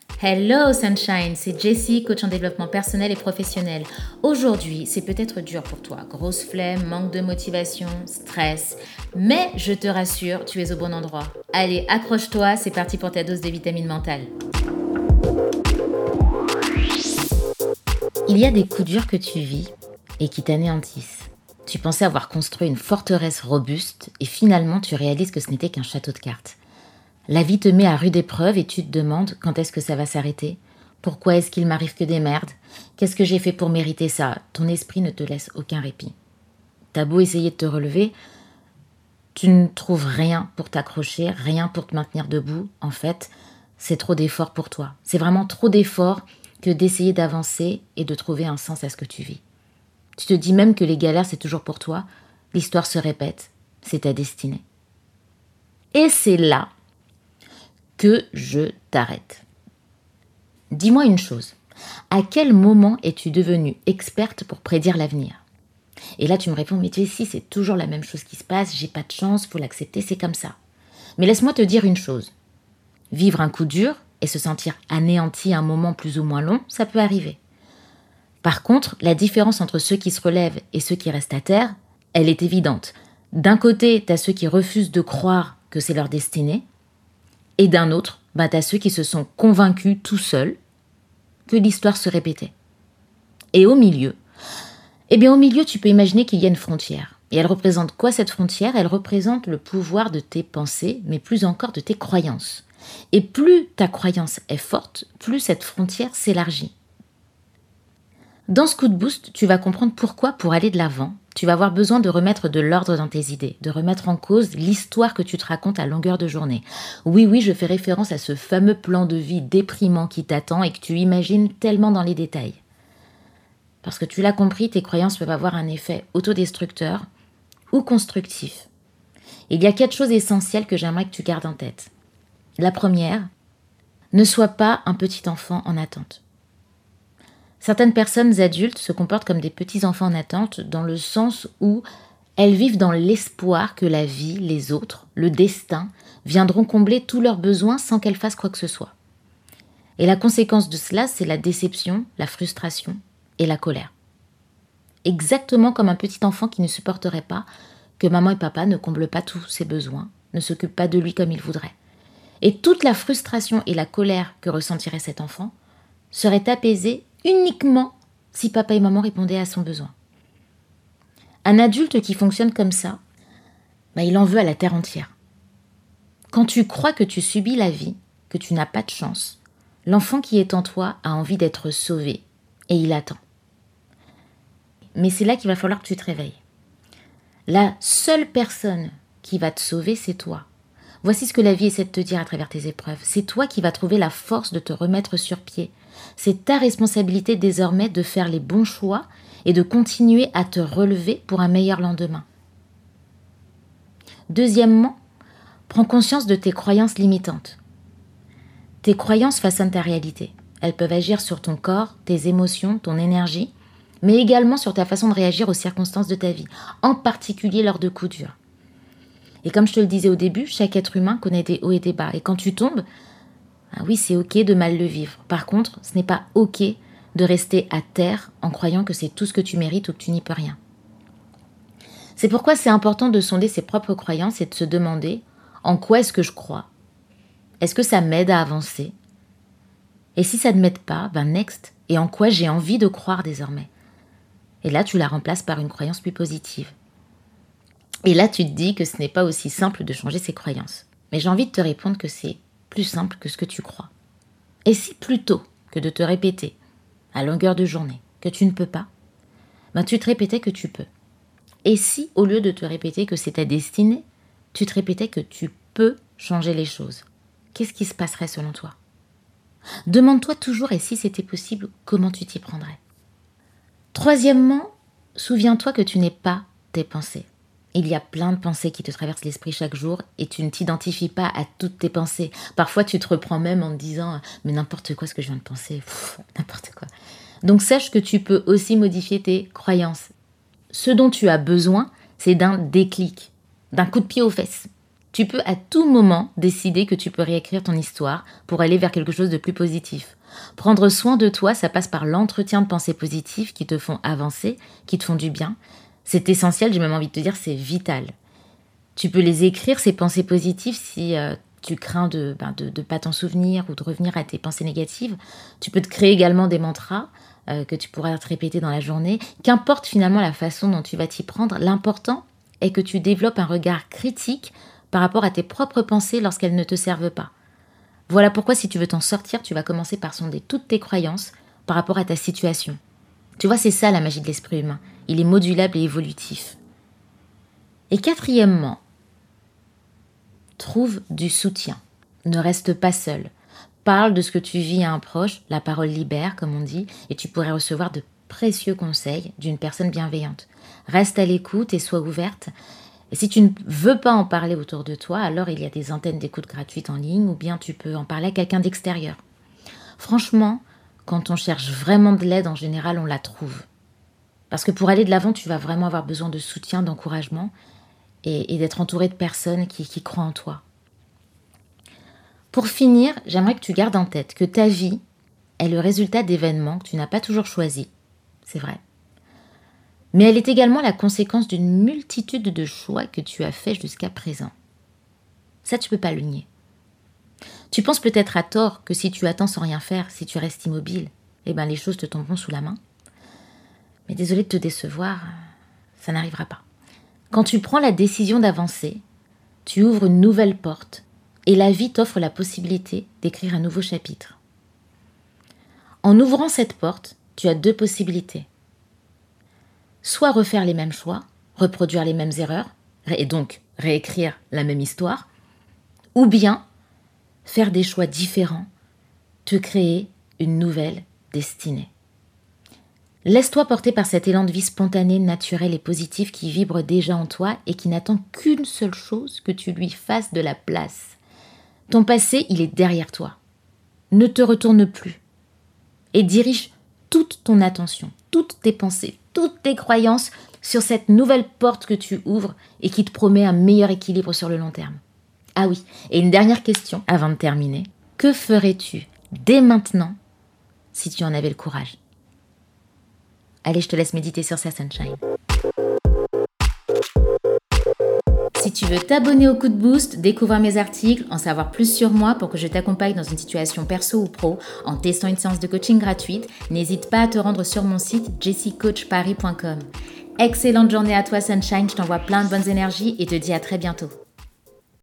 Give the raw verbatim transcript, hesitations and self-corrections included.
Hello Sunshine, c'est Jessie, coach en développement personnel et professionnel. Aujourd'hui, c'est peut-être dur pour toi. Grosse flemme, manque de motivation, stress. Mais je te rassure, tu es au bon endroit. Allez, accroche-toi, c'est parti pour ta dose de vitamine mentale. Il y a des coups durs que tu vis et qui t'anéantissent. Tu pensais avoir construit une forteresse robuste et finalement tu réalises que ce n'était qu'un château de cartes. La vie te met à rude épreuve et tu te demandes quand est-ce que ça va s'arrêter. Pourquoi est-ce qu'il m'arrive que des merdes? Qu'est-ce que j'ai fait pour mériter ça? Ton esprit ne te laisse aucun répit. T'as beau essayer de te relever, tu ne trouves rien pour t'accrocher, rien pour te maintenir debout. En fait, c'est trop d'efforts pour toi. C'est vraiment trop d'efforts que d'essayer d'avancer et de trouver un sens à ce que tu vis. Tu te dis même que les galères, c'est toujours pour toi. L'histoire se répète, c'est ta destinée. Et c'est là que je t'arrête. Dis-moi une chose, à quel moment es-tu devenue experte pour prédire l'avenir? Et là tu me réponds, mais Jessie, c'est toujours la même chose qui se passe, j'ai pas de chance, faut l'accepter, c'est comme ça. Mais laisse-moi te dire une chose, vivre un coup dur et se sentir anéanti à un moment plus ou moins long, ça peut arriver. Par contre, la différence entre ceux qui se relèvent et ceux qui restent à terre, elle est évidente. D'un côté, tu as ceux qui refusent de croire que c'est leur destinée, et d'un autre, bah, tu as ceux qui se sont convaincus tout seuls que l'histoire se répétait. Et au milieu, eh bien au milieu, tu peux imaginer qu'il y a une frontière. Et elle représente quoi cette frontière? Elle représente le pouvoir de tes pensées, mais plus encore de tes croyances. Et plus ta croyance est forte, plus cette frontière s'élargit. Dans ce coup de boost, tu vas comprendre pourquoi, pour aller de l'avant, tu vas avoir besoin de remettre de l'ordre dans tes idées, de remettre en cause l'histoire que tu te racontes à longueur de journée. Oui, oui, je fais référence à ce fameux plan de vie déprimant qui t'attend et que tu imagines tellement dans les détails. Parce que tu l'as compris, tes croyances peuvent avoir un effet autodestructeur ou constructif. Il y a quatre choses essentielles que j'aimerais que tu gardes en tête. La première, ne sois pas un petit enfant en attente. Certaines personnes adultes se comportent comme des petits-enfants en attente dans le sens où elles vivent dans l'espoir que la vie, les autres, le destin viendront combler tous leurs besoins sans qu'elles fassent quoi que ce soit. Et la conséquence de cela, c'est la déception, la frustration et la colère. Exactement comme un petit enfant qui ne supporterait pas que maman et papa ne comblent pas tous ses besoins, ne s'occupent pas de lui comme il voudrait. Et toute la frustration et la colère que ressentirait cet enfant serait apaisée uniquement si papa et maman répondaient à son besoin. Un adulte qui fonctionne comme ça, bah, il en veut à la terre entière. Quand tu crois que tu subis la vie, que tu n'as pas de chance, l'enfant qui est en toi a envie d'être sauvé et il attend. Mais c'est là qu'il va falloir que tu te réveilles. La seule personne qui va te sauver, c'est toi. Voici ce que la vie essaie de te dire à travers tes épreuves. C'est toi qui vas trouver la force de te remettre sur pied. C'est ta responsabilité désormais de faire les bons choix et de continuer à te relever pour un meilleur lendemain. Deuxièmement, prends conscience de tes croyances limitantes. Tes croyances façonnent ta réalité. Elles peuvent agir sur ton corps, tes émotions, ton énergie, mais également sur ta façon de réagir aux circonstances de ta vie, en particulier lors de coups durs. Et comme je te le disais au début, chaque être humain connaît des hauts et des bas. Et quand tu tombes, ah oui, c'est ok de mal le vivre. Par contre, ce n'est pas ok de rester à terre en croyant que c'est tout ce que tu mérites ou que tu n'y peux rien. C'est pourquoi c'est important de sonder ses propres croyances et de se demander en quoi est-ce que je crois? Est-ce que ça m'aide à avancer? Et si ça ne m'aide pas, ben next. Et en quoi j'ai envie de croire désormais? Et là, tu la remplaces par une croyance plus positive. Et là, tu te dis que ce n'est pas aussi simple de changer ses croyances. Mais j'ai envie de te répondre que c'est plus simple que ce que tu crois. Et si plutôt que de te répéter à longueur de journée que tu ne peux pas, ben tu te répétais que tu peux. Et si, au lieu de te répéter que c'est ta destinée, tu te répétais que tu peux changer les choses, qu'est-ce qui se passerait selon toi? Demande-toi toujours, et si c'était possible, comment tu t'y prendrais? Troisièmement, souviens-toi que tu n'es pas tes pensées. Il y a plein de pensées qui te traversent l'esprit chaque jour et tu ne t'identifies pas à toutes tes pensées. Parfois, tu te reprends même en te disant « mais n'importe quoi ce que je viens de penser, pff, n'importe quoi ». Donc, sache que tu peux aussi modifier tes croyances. Ce dont tu as besoin, c'est d'un déclic, d'un coup de pied aux fesses. Tu peux à tout moment décider que tu peux réécrire ton histoire pour aller vers quelque chose de plus positif. Prendre soin de toi, ça passe par l'entretien de pensées positives qui te font avancer, qui te font du bien. C'est essentiel, j'ai même envie de te dire, c'est vital. Tu peux les écrire, ces pensées positives, si euh, tu crains de ben, de, de pas t'en souvenir ou de revenir à tes pensées négatives. Tu peux te créer également des mantras euh, que tu pourras te répéter dans la journée. Qu'importe finalement la façon dont tu vas t'y prendre, l'important est que tu développes un regard critique par rapport à tes propres pensées lorsqu'elles ne te servent pas. Voilà pourquoi si tu veux t'en sortir, tu vas commencer par sonder toutes tes croyances par rapport à ta situation. Tu vois, c'est ça la magie de l'esprit humain. Il est modulable et évolutif. Et quatrièmement, trouve du soutien. Ne reste pas seul. Parle de ce que tu vis à un proche, la parole libère, comme on dit, et tu pourrais recevoir de précieux conseils d'une personne bienveillante. Reste à l'écoute et sois ouverte. Et si tu ne veux pas en parler autour de toi, alors il y a des antennes d'écoute gratuites en ligne ou bien tu peux en parler à quelqu'un d'extérieur. Franchement, quand on cherche vraiment de l'aide, en général, on la trouve. Parce que pour aller de l'avant, tu vas vraiment avoir besoin de soutien, d'encouragement et, et d'être entouré de personnes qui, qui croient en toi. Pour finir, j'aimerais que tu gardes en tête que ta vie est le résultat d'événements que tu n'as pas toujours choisis. C'est vrai. Mais elle est également la conséquence d'une multitude de choix que tu as faits jusqu'à présent. Ça, tu ne peux pas le nier. Tu penses peut-être à tort que si tu attends sans rien faire, si tu restes immobile, eh ben les choses te tomberont sous la main. Mais désolé de te décevoir, ça n'arrivera pas. Quand tu prends la décision d'avancer, tu ouvres une nouvelle porte et la vie t'offre la possibilité d'écrire un nouveau chapitre. En ouvrant cette porte, tu as deux possibilités. Soit refaire les mêmes choix, reproduire les mêmes erreurs, et donc réécrire la même histoire, ou bien faire des choix différents, te créer une nouvelle destinée. Laisse-toi porter par cet élan de vie spontané, naturel et positif qui vibre déjà en toi et qui n'attend qu'une seule chose, que tu lui fasses de la place. Ton passé, il est derrière toi. Ne te retourne plus et dirige toute ton attention, toutes tes pensées, toutes tes croyances sur cette nouvelle porte que tu ouvres et qui te promet un meilleur équilibre sur le long terme. Ah oui, et une dernière question avant de terminer. Que ferais-tu dès maintenant si tu en avais le courage ? Allez, je te laisse méditer sur ça, Sunshine. Si tu veux t'abonner au Coup de Boost, découvrir mes articles, en savoir plus sur moi pour que je t'accompagne dans une situation perso ou pro en testant une séance de coaching gratuite, n'hésite pas à te rendre sur mon site jessie coach paris point com. Excellente journée à toi, Sunshine, je t'envoie plein de bonnes énergies et te dis à très bientôt.